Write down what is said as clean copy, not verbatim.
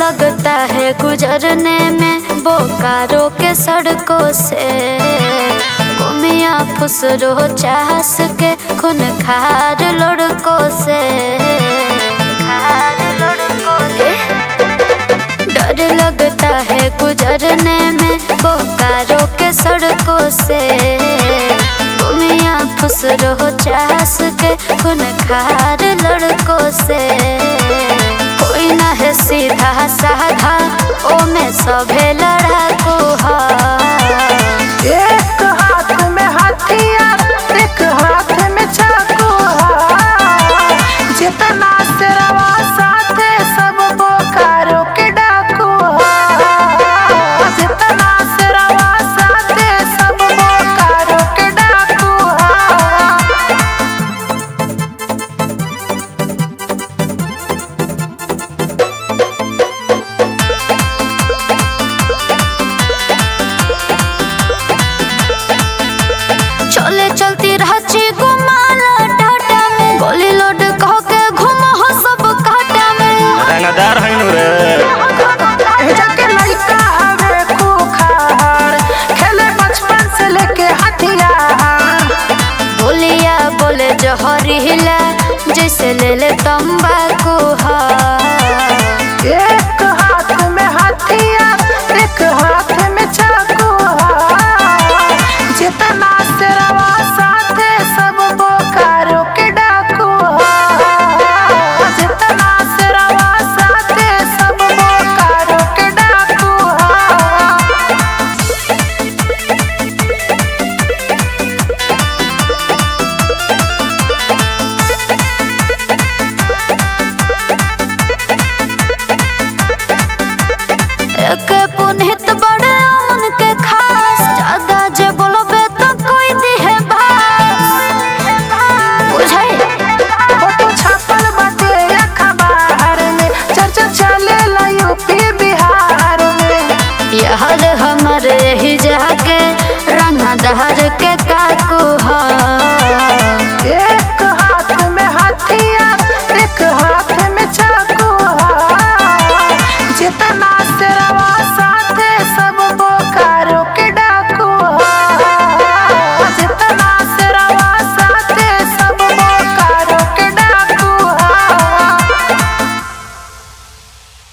लगता है गुजरने में बोकारो के सड़कों से। गुमिया फुसरो चास के खून खार लड़कों से। डर लगता है गुजरने में बोकारो के सड़कों से। गुमिया फुसरो चास के खून खार लड़कों से। कोई ना है सीधा साधा ओ में सभे लड़ाकू हा। एक हाथ में हथियार एक हाथ में चाकू हा। जितना सिरवा साथे सब बोकारो के डाकू हा। जितना सिरवा साथे सब बोकारो के डाकू हा। चले चलती रहची घुमाला टाटा में। गोली लोड कह के घुमा हो सब काटा में। रंगदार है नु रे। जाके लड़का हवे खूखार खेले बचपन से लेके हथियार। बोलिया बोले जहरीला जैसे ले ले तंबाकू